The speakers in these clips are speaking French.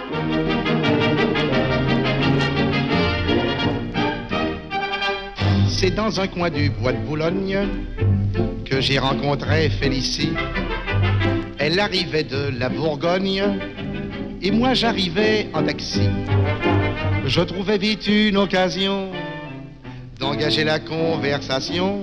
C'est dans un coin du bois de Boulogne que j'ai rencontré Félicie. Elle arrivait de la Bourgogne et moi j'arrivais en taxi. Je trouvais vite une occasion d'engager la conversation.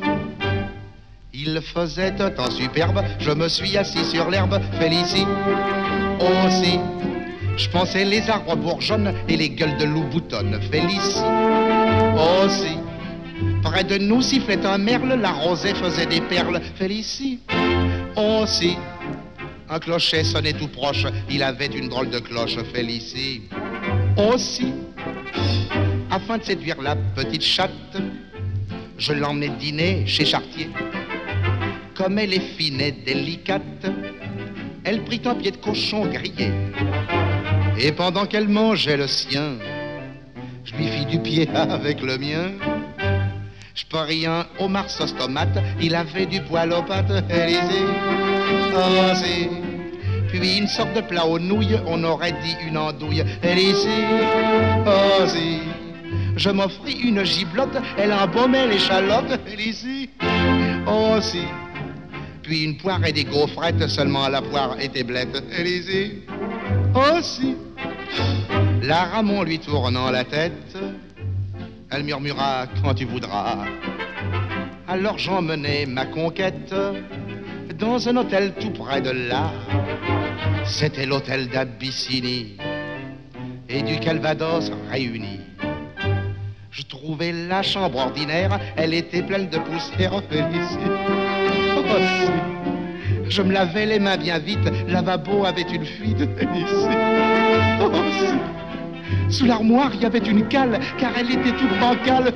Il faisait un temps superbe, je me suis assis sur l'herbe. Félicie aussi, je pensais les arbres bourgeonnent et les gueules de loup boutonnent. Félicie aussi, près de nous sifflait un merle, la rosée faisait des perles. Félicie aussi, un clocher sonnait tout proche, il avait une drôle de cloche. Félicie aussi, afin de séduire la petite chatte, je l'emmenai dîner chez Chartier. Comme elle est fine et délicate, elle prit un pied de cochon grillé. Et pendant qu'elle mangeait le sien, je lui fis du pied avec le mien. Je parie un homard sauce tomate, il avait du poil aux pattes. Élysée, oh si. Puis une sorte de plat aux nouilles, on aurait dit une andouille. Élysée, oh si. Je m'offris une giblotte, elle embaumait l'échalote. Élysée, oh si. Puis une poire et des gaufrettes, seulement la poire était blette. Élysée, oh si. La Ramon lui tournant la tête, elle murmura quand tu voudras. Alors j'emmenai ma conquête dans un hôtel tout près de là. C'était l'hôtel d'Abyssinie et du Calvados réunis. Je trouvais la chambre ordinaire, elle était pleine de poussière. Félicie, oh si. Je me lavais les mains bien vite, le lavabo avait une fuite. Félicie, oh si. Sous l'armoire, il y avait une cale, car elle était toute bancale.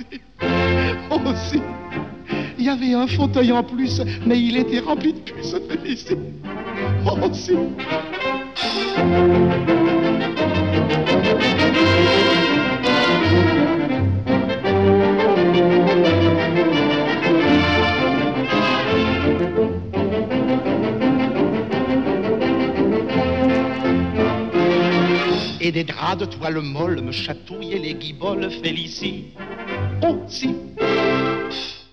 Oh si. Il y avait un fauteuil en plus, mais il était rempli de puces. Félicie, oh si. Et des draps de toile molle me chatouillaient les guiboles. Félicie, oh si.